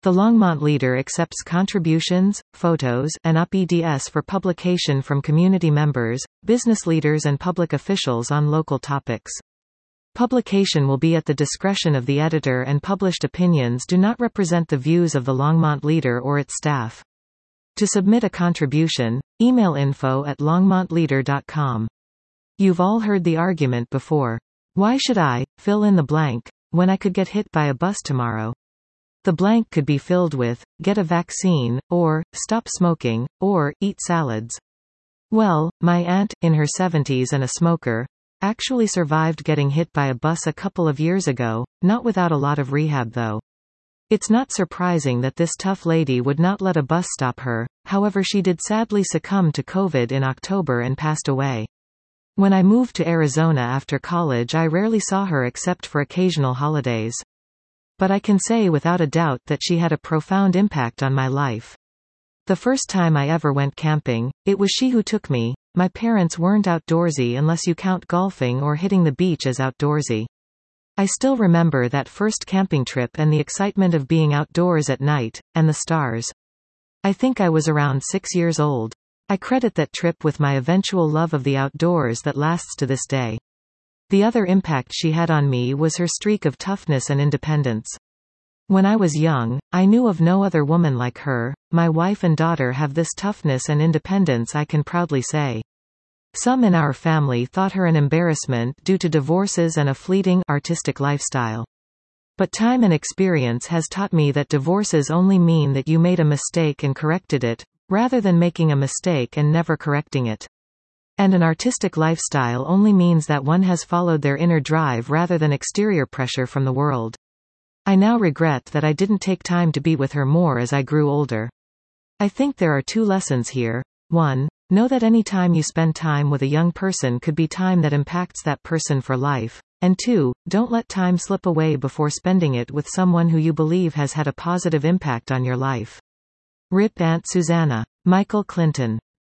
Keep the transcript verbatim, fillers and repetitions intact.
The Longmont Leader accepts contributions, photos, and U P E D S for publication from community members, business leaders and public officials on local topics. Publication will be at the discretion of the editor, and published opinions do not represent the views of the Longmont Leader or its staff. To submit a contribution, email info at longmont leader dot com. You've all heard the argument before. Why should I, fill in the blank, when I could get hit by a bus tomorrow? The blank could be filled with, get a vaccine, or, stop smoking, or, eat salads. Well, my aunt, in her seventies and a smoker, actually survived getting hit by a bus a couple of years ago, not without a lot of rehab though. It's not surprising that this tough lady would not let a bus stop her, however she did sadly succumb to COVID in October and passed away. When I moved to Arizona after college, I rarely saw her except for occasional holidays. But I can say without a doubt that she had a profound impact on my life. The first time I ever went camping, it was she who took me. My parents weren't outdoorsy unless you count golfing or hitting the beach as outdoorsy. I still remember that first camping trip and the excitement of being outdoors at night, and the stars. I think I was around six years old. I credit that trip with my eventual love of the outdoors that lasts to this day. The other impact she had on me was her streak of toughness and independence. When I was young, I knew of no other woman like her. My wife and daughter have this toughness and independence, I can proudly say. Some in our family thought her an embarrassment due to divorces and a fleeting, artistic lifestyle. But time and experience has taught me that divorces only mean that you made a mistake and corrected it, rather than making a mistake and never correcting it. And an artistic lifestyle only means that one has followed their inner drive rather than exterior pressure from the world. I now regret that I didn't take time to be with her more as I grew older. I think there are two lessons here. one. Know that any time you spend time with a young person could be time that impacts that person for life. And two. Don't let time slip away before spending it with someone who you believe has had a positive impact on your life. R I P Aunt Susanna. Michael Clinton.